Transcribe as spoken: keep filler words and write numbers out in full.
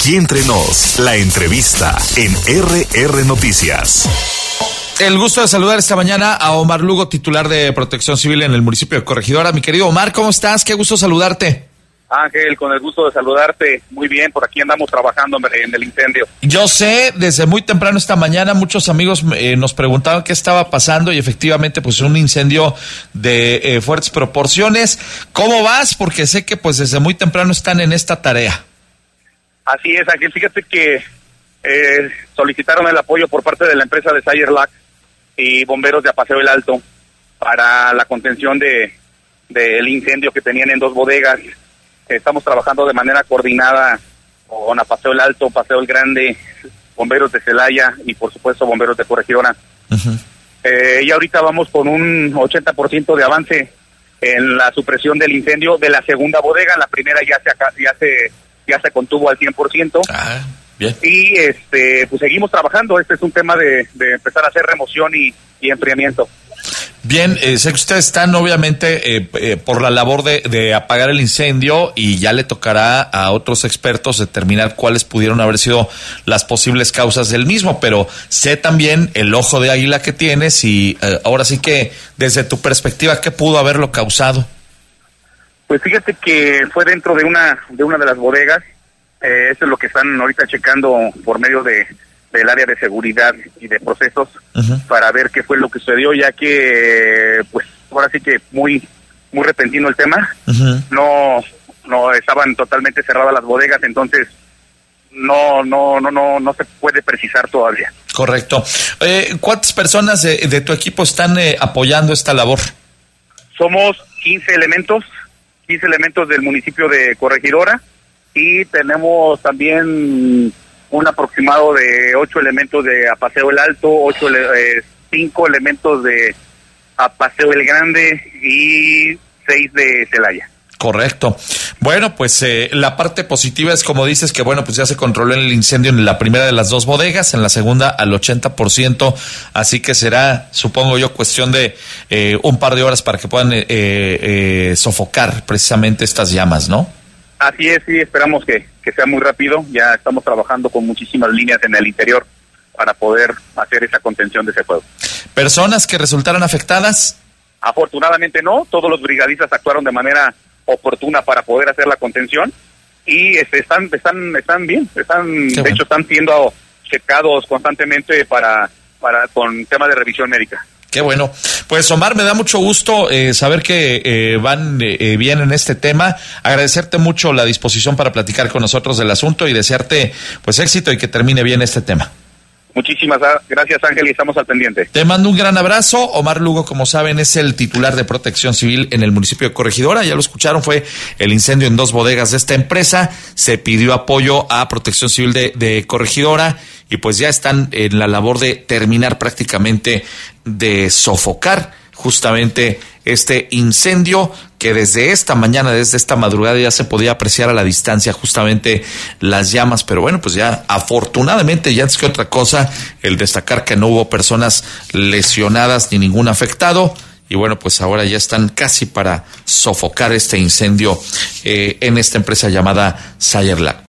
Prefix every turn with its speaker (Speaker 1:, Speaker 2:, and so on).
Speaker 1: Aquí entre nos, la entrevista en R R Noticias.
Speaker 2: El gusto de saludar esta mañana a Omar Lugo, titular de Protección Civil en el municipio de Corregidora. Mi querido Omar, ¿cómo estás? Qué gusto saludarte.
Speaker 3: Ángel, con el gusto de saludarte. Muy bien, por aquí andamos trabajando en el incendio.
Speaker 2: Yo sé, desde muy temprano esta mañana muchos amigos eh, nos preguntaban qué estaba pasando y efectivamente pues un incendio de eh, fuertes proporciones. ¿Cómo vas? Porque sé que pues desde muy temprano están en esta tarea.
Speaker 3: Así es, Ángel. Fíjate que eh, solicitaron el apoyo por parte de la empresa de Sayer Lac y bomberos de Apaseo el Alto para la contención de del incendio que tenían en dos bodegas. Estamos trabajando de manera coordinada con Apaseo el Alto, Paseo el Grande, bomberos de Celaya y por supuesto bomberos de Corregidora. Uh-huh. Eh, y ahorita vamos con un ochenta por ciento de avance en la supresión del incendio de la segunda bodega. La primera ya se ya se ya se contuvo al cien por ciento. Ah, bien. Y este pues seguimos trabajando. Este es un tema de, de empezar a hacer remoción y, y enfriamiento.
Speaker 2: Bien, eh, sé que ustedes están obviamente eh, eh, por la labor de, de apagar el incendio y ya le tocará a otros expertos determinar cuáles pudieron haber sido las posibles causas del mismo, pero sé también el ojo de águila que tienes y eh, ahora sí que desde tu perspectiva, ¿qué pudo haberlo causado?
Speaker 3: Pues fíjate que fue dentro de una de una de las bodegas. Eh, eso es lo que están ahorita checando por medio de del área de seguridad y de procesos. Uh-huh. Para ver qué fue lo que sucedió, ya que pues ahora sí que muy muy repentino el tema. Uh-huh. No no estaban totalmente cerradas las bodegas, entonces no no no no no se puede precisar todavía.
Speaker 2: Correcto. Eh, ¿cuántas personas de, de tu equipo están eh, apoyando esta labor?
Speaker 3: Somos quince elementos, quince elementos del municipio de Corregidora y tenemos también un aproximado de ocho elementos de Apaseo el Alto, ocho eh, cinco elementos de Apaseo el Grande y seis de Celaya.
Speaker 2: Correcto. Bueno, pues eh, la parte positiva es, como dices, que bueno, pues ya se controló el incendio en la primera de las dos bodegas, en la segunda al ochenta por ciento, así que será, supongo yo, cuestión de eh, un par de horas para que puedan eh, eh, sofocar precisamente estas llamas, ¿no?
Speaker 3: Así es, sí, esperamos que, que sea muy rápido. Ya estamos trabajando con muchísimas líneas en el interior para poder hacer esa contención de ese fuego.
Speaker 2: ¿Personas que resultaron afectadas?
Speaker 3: Afortunadamente no, todos los brigadistas actuaron de manera oportuna para poder hacer la contención y este, están están están bien, están Qué de bueno. hecho están siendo checados constantemente para para con temas de revisión médica.
Speaker 2: Qué bueno. Pues Omar, me da mucho gusto eh, saber que eh, van eh, bien en este tema. Agradecerte mucho la disposición para platicar con nosotros del asunto y desearte pues éxito y que termine bien este tema.
Speaker 3: Muchísimas gracias, Ángel, y estamos al pendiente.
Speaker 2: Te mando un gran abrazo. Omar Lugo, como saben, es el titular de Protección Civil en el municipio de Corregidora. Ya lo escucharon, fue el incendio en dos bodegas de esta empresa. Se pidió apoyo a Protección Civil de, de Corregidora y pues ya están en la labor de terminar prácticamente de sofocar justamente este incendio que desde esta mañana, desde esta madrugada ya se podía apreciar a la distancia justamente las llamas, pero bueno, pues ya afortunadamente, ya antes que otra cosa, el destacar que no hubo personas lesionadas ni ningún afectado y bueno, pues ahora ya están casi para sofocar este incendio eh, en esta empresa llamada Sayer Lac.